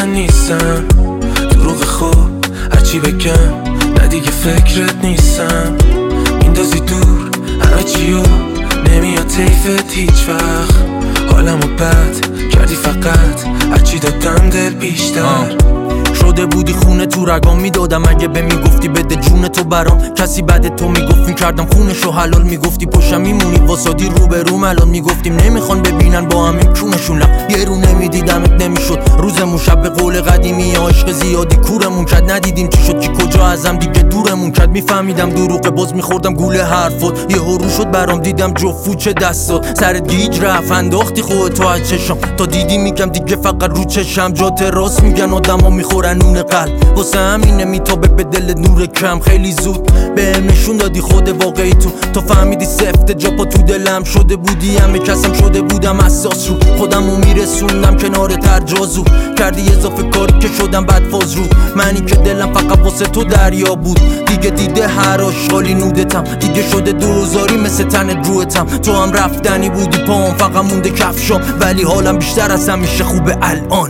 گذاشتن نیستم، دروغ خوب هرچی بگم نه دیگه فکرت نیستم. میندازی دور همه چیو نمیاد طیفت هیچ وقت، حالمو بد کردی فقط هرچی دادم دل بیشتر. شده بودی خونه تو رگام میدادم اگه به میگفتی بده جون تو برام. کسی بعد تو میگفت میکردم خونشو حلال، میگفتی پشتم میمونی واسادی رو به روم الان. میگفتیم نمیخوان ببینن با همین کونشون، یه رو نمیدیدمت نمیشد روزمون. شب به قول قدیمی عشق زیادی کورمون کرد، ندیدیم چی شد کی کجا ازم دیگه دورمون کرد. میفهمیدم دروغه باز میخوردم گوله حرفات، یه رو شد برام دیدم جفو چه دستات. سرت گیج رفت انداختی خودتو از چشم، تا دیدی میگم دیگه فقط رو چشم. جات راست میگن آدما میخورن نون قلب، واسه همینه میتابه به دل نور کم. خیلی زود بهم نشون دادی خود واقعی تو فهمیدی سفت جاپا تو دلم شده بودی. همه کسم شده بودم اساس رو خودمو میرسوندم کنار ترجازو، کردی اضافه کاری که شدم بعد فاز رو منی که دلم فقط واسه تو دریا بود. دیگه دیده هر آشغالی نودتم، دیگه شده دوزاری مثل تن روتم. تو هم رفتنی بودی پام فقط مونده کفشام، ولی حالم بیشتر از همیشه خوبه الان.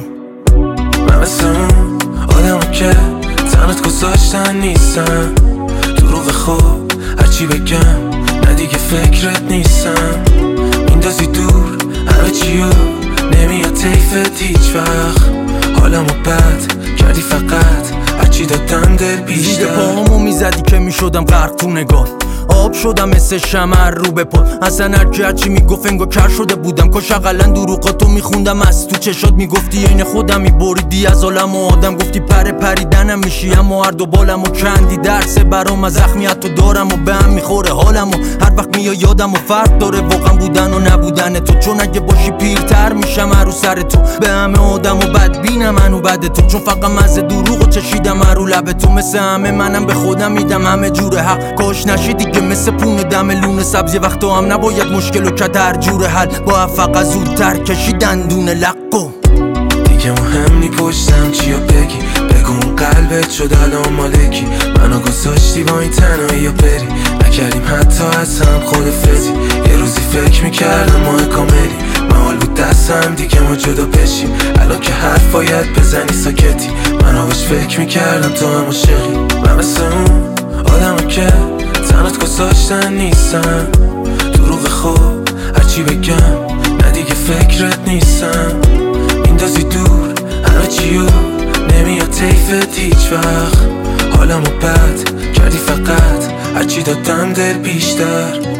من مثل اون آدمو که تنت گذاشتن نیستم، دروغ خوب هرچی بگم نه دیگه فکرت نیستم. میندازی دور همه چیو نمیاد طیفت هیچ وقت، حالمو بد کردی فقط هرچی دادم دل بیشتر. زیر پاهامو میزدی که میشدم غرق تو نگاه، آب شدم مثل شمر رو به پا. اصلا هرچی میگفت انگار کر شده بودم، کاش اقلن دروغاتو میخوندم از تو چشات. میگفتی عین خودم میبریدی از عالم و آدم، گفتی پریدنم میشی اما هر دو بالم و کندی. درسه برام از زخمیت تو دارم و به هم میخوره حالم و هر وقت میای یادم و فرق داره واقعا بودن و نبودن تو. چون اگه باشی پیرتر میشم هر رو سر تو، به همه آدم و بدبینم منو بد تو. چون فقط مزه دروغو چشیدم هر رو لب تو، مثل همه منم به خودم میدم همه جور حق. کاش نشی دیگه مثل پونه دم لون سبز، یه وقتا هم نباید مشکلو کرد هر جور حل، با فقط زودتر کشیدن دون لقو. دیگه مهم نی پشتم چیا بگی، بگو اون قلبت شد الان مالکی. منو گذاشتی با این تنهایی بری، نکردیم حتی از هم خدافظی. یه روزی فکر میکردم ماه کاملی، محال بود دستم دیگه ما جدا بشیم. الان که حرف باید بزنی ساکتی، من آبش فکر میکردم تو هم عاشقی. من مثل اون آدمو که تنت گذاشتن نیستم، دروغ خوب هرچی بگم نه دیگه فکرت نیستم. میندازی دور همه چیو نمیاد طیفت هیچ وقت، حالمو بد کردی فقط هرچی دادم دل بیشتر.